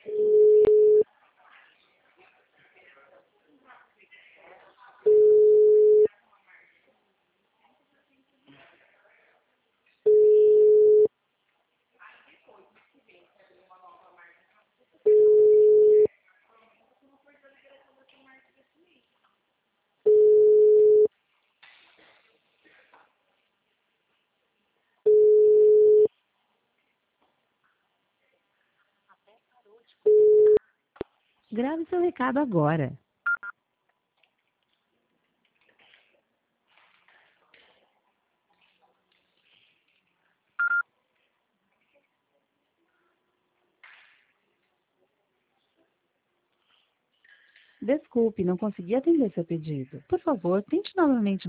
Grave seu recado agora. Desculpe, não consegui atender seu pedido. Por favor, tente novamente.